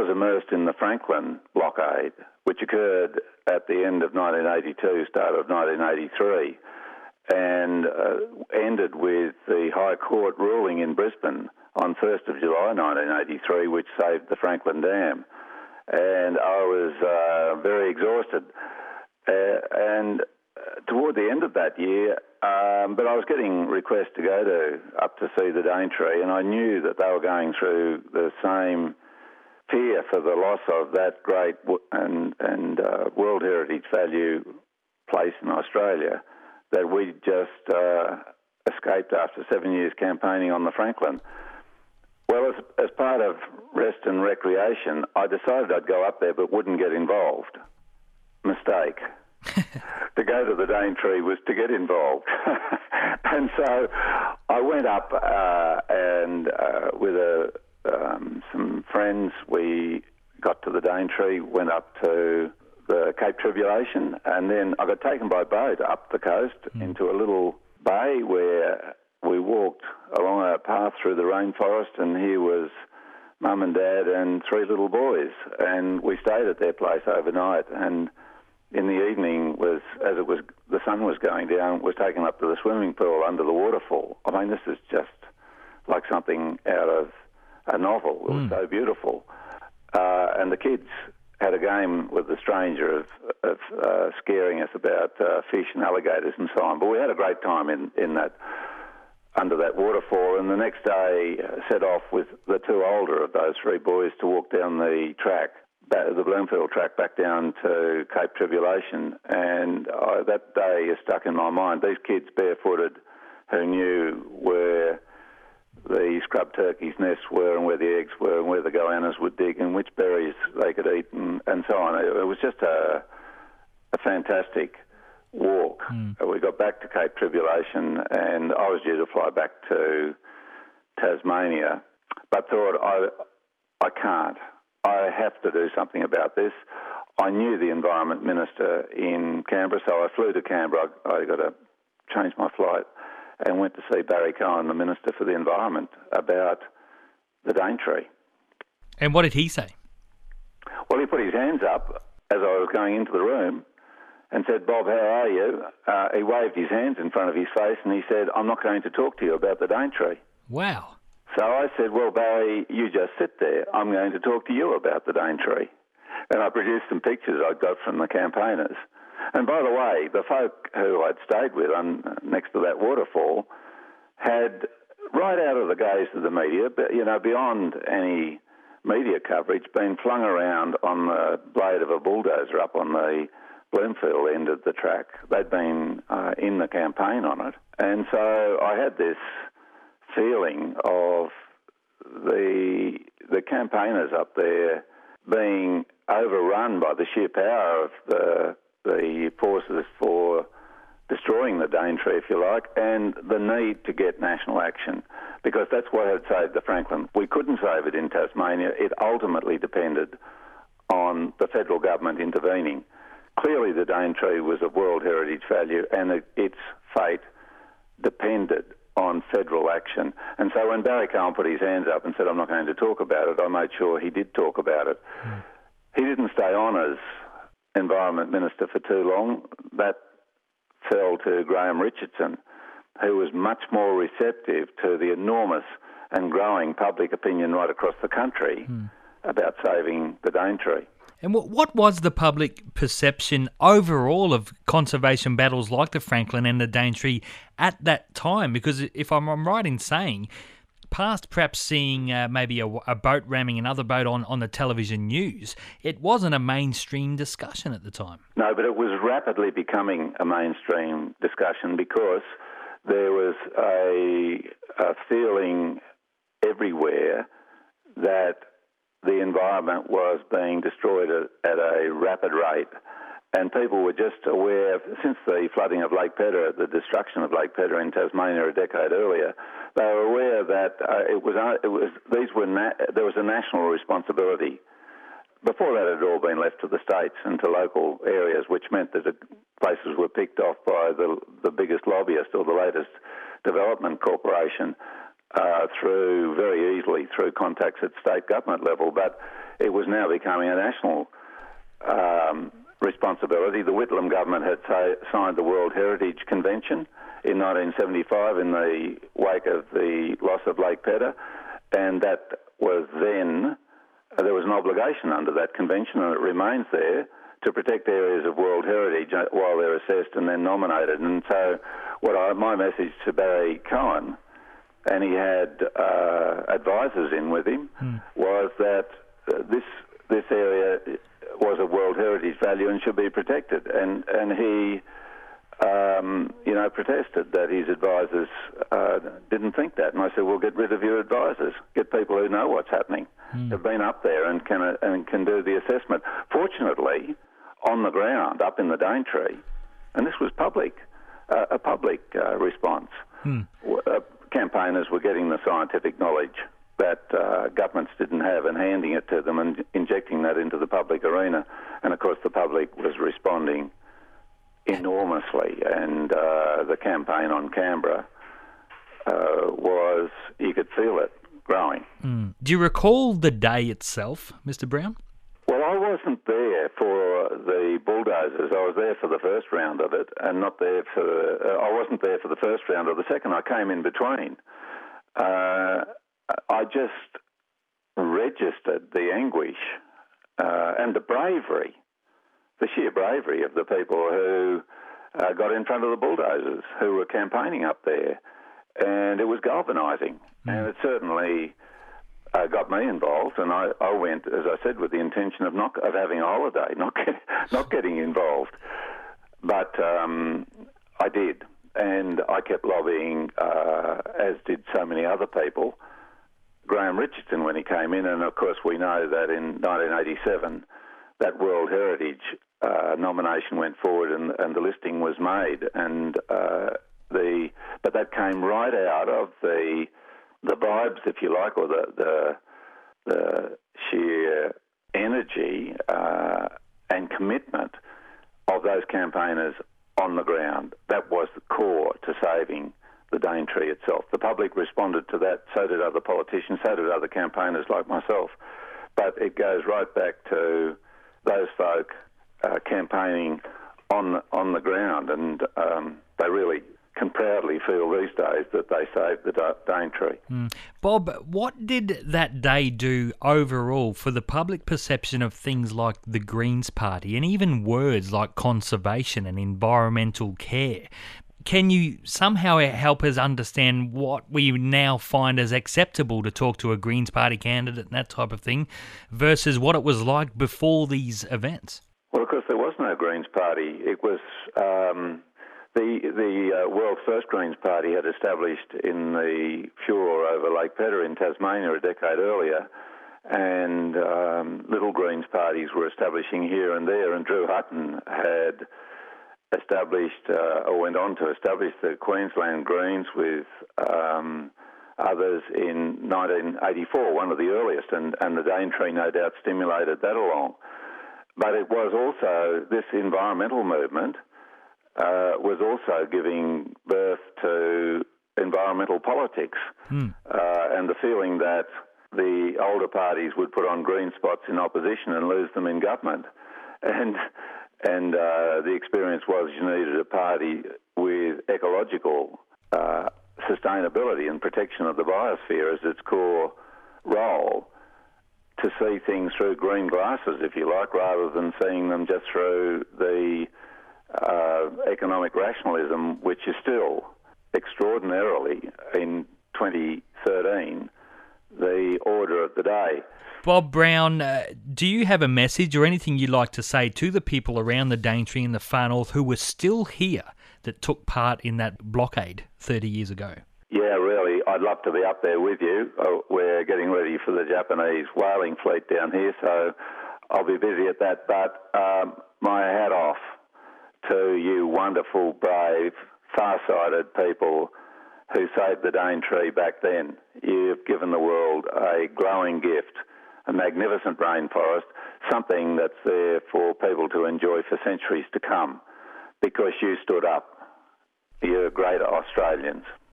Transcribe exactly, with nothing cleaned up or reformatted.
was immersed in the Franklin blockade, which occurred at the end of nineteen eighty-two, start of nineteen eighty-three, and uh, ended with the High Court ruling in Brisbane on first of July nineteen eighty-three, which saved the Franklin Dam. And I was uh, very exhausted. Uh, and toward the end of that year, um, but I was getting requests to go to up to see the Daintree, and I knew that they were going through the same fear for the loss of that great and, and uh, World Heritage value place in Australia that we just uh, escaped after seven years campaigning on the Franklin. Well, as, as part of rest and recreation, I decided I'd go up there but wouldn't get involved. Mistake. To go to the Daintree was to get involved. And so I went up uh, and uh, with a, um, some friends, we got to the Daintree, went up to the Cape Tribulation, and then I got taken by boat up the coast mm. into a little bay where we walked along a path through the rainforest, and here was Mum and Dad and three little boys, and we stayed at their place overnight. And in the evening, was as it was, the sun was going down, was taken up to the swimming pool under the waterfall. I mean, this is just like something out of a novel. It was mm. so beautiful. Uh, and the kids had a game with the stranger of, of uh, scaring us about uh, fish and alligators and so on. But we had a great time in, in that, under that waterfall. And the next day uh, set off with the two older of those three boys to walk down the track, back, the Bloomfield track, back down to Cape Tribulation. And uh, that day is stuck in my mind. These kids barefooted who knew where the scrub turkey's nests were and where the eggs were and where the goannas would dig and which berries they could eat and, and so on. It, it was just a, a fantastic walk. Mm. We got back to Cape Tribulation and I was due to fly back to Tasmania, but thought, I, I can't. I have to do something about this. I knew the Environment Minister in Canberra, so I flew to Canberra. I, I got to change my flight and went to see Barry Cohen, the Minister for the Environment, about the Daintree. And what did he say? Well, he put his hands up as I was going into the room and said, "Bob, how are you?" Uh, he waved his hands in front of his face and he said, "I'm not going to talk to you about the Daintree." Wow. So I said, "Well, Barry, you just sit there. I'm going to talk to you about the Daintree." And I produced some pictures I got from the campaigners. And by the way, the folk who I'd stayed with on, next to that waterfall had, right out of the gaze of the media, but, you know, beyond any media coverage, been flung around on the blade of a bulldozer up on the Bloomfield end of the track. They'd been uh, in the campaign on it. And so I had this feeling of the the campaigners up there being overrun by the sheer power of the the forces for destroying the Daintree, if you like, and the need to get national action, because that's what had saved the Franklin. We couldn't save it in Tasmania. It ultimately depended on the federal government intervening. Clearly the Daintree was of World Heritage value and it, its fate depended on federal action. And so when Barry Cohen put his hands up and said, "I'm not going to talk about it," I made sure he did talk about it. Mm. He didn't stay on as Environment Minister for too long. That fell to Graham Richardson, who was much more receptive to the enormous and growing public opinion right across the country mm. about saving the Daintree. And what what was the public perception overall of conservation battles like the Franklin and the Daintree at that time? Because if I'm, I'm right in saying, past perhaps seeing uh, maybe a, a boat ramming another boat on, on the television news, it wasn't a mainstream discussion at the time. No, but it was rapidly becoming a mainstream discussion because there was a, a feeling everywhere that the environment was being destroyed at, at a rapid rate. And people were just aware, since the flooding of Lake Pedder, the destruction of Lake Pedder in Tasmania a decade earlier, they were aware that uh, it was it was these were na- there was a national responsibility. Before that, it had all been left to the states and to local areas, which meant that the places were picked off by the the biggest lobbyist or the latest development corporation. uh, through very easily through contacts at state government level, but it was now becoming a national um, responsibility. The Whitlam government had say, signed the World Heritage Convention in nineteen seventy-five in the wake of the loss of Lake Pedder, and that was then, uh, there was an obligation under that convention, and it remains there, to protect areas of World Heritage while they're assessed and then nominated. And so what I, my message to Barry Cohen, and he had uh, advisors in with him, mm. was that uh, this this area was of World Heritage value and should be protected. And, and he, um, you know, protested that his advisors uh, didn't think that. And I said, well, get rid of your advisors. Get people who know what's happening, mm. have been up there and can, uh, and can do the assessment. Fortunately, on the ground, up in the Daintree, and this was public, uh, a public uh, response. Hmm. Uh, campaigners were getting the scientific knowledge that uh, governments didn't have and handing it to them and injecting that into the public arena. And, of course, the public was responding enormously. And uh, the campaign on Canberra uh, was, you could feel it growing. Hmm. Do you recall the day itself, Mister Brown? Well, I wasn't there for the bulldozers. I was there for the first round of it, and not there for. Uh, I wasn't there for the first round or the second. I came in between. Uh, I just registered the anguish uh, and the bravery, the sheer bravery of the people who uh, got in front of the bulldozers, who were campaigning up there, and it was galvanising, mm. and it certainly. Uh, got me involved, and I, I went, as I said, with the intention of not of having a holiday, not get, not getting involved. But um, I did, and I kept lobbying, uh, as did so many other people. Graham Richardson, when he came in, and of course we know that in nineteen eighty-seven, that World Heritage uh, nomination went forward, and, and the listing was made, and uh, the but that came right out of the. the vibes, if you like, or the the, the sheer energy uh, and commitment of those campaigners on the ground. That was the core to saving the Daintree itself. The public responded to that, so did other politicians, so did other campaigners like myself. But it goes right back to those folk uh, campaigning on, on the ground, and um, they really can proudly feel these days that they saved the Daintree. Mm. Bob, what did that day do overall for the public perception of things like the Greens Party and even words like conservation and environmental care? Can you somehow help us understand what we now find as acceptable to talk to a Greens Party candidate and that type of thing versus what it was like before these events? Well, of course, there was no Greens Party. It was... Um, The, the uh, world's first Greens Party had established in the furor over Lake Pedder in Tasmania a decade earlier, and um, little Greens parties were establishing here and there, and Drew Hutton had established, uh, or went on to establish the Queensland Greens with um, others in nineteen eighty-four, one of the earliest, and, and the Daintree no doubt stimulated that along. But it was also this environmental movement Uh, was also giving birth to environmental politics hmm. uh, and the feeling that the older parties would put on green spots in opposition and lose them in government. And and uh, the experience was you needed a party with ecological uh, sustainability and protection of the biosphere as its core role to see things through green glasses, if you like, rather than seeing them just through the Uh, economic rationalism, which is still extraordinarily, in twenty thirteen, the order of the day. Bob Brown, uh, do you have a message or anything you'd like to say to the people around the Daintree and the Far North who were still here that took part in that blockade thirty years ago? Yeah, really. I'd love to be up there with you. Uh, we're getting ready for the Japanese whaling fleet down here, so I'll be busy at that. But um, my hat off to you wonderful, brave, far-sighted people who saved the Daintree back then. You've given the world a glowing gift, a magnificent rainforest, something that's there for people to enjoy for centuries to come, because you stood up. You're great Australians.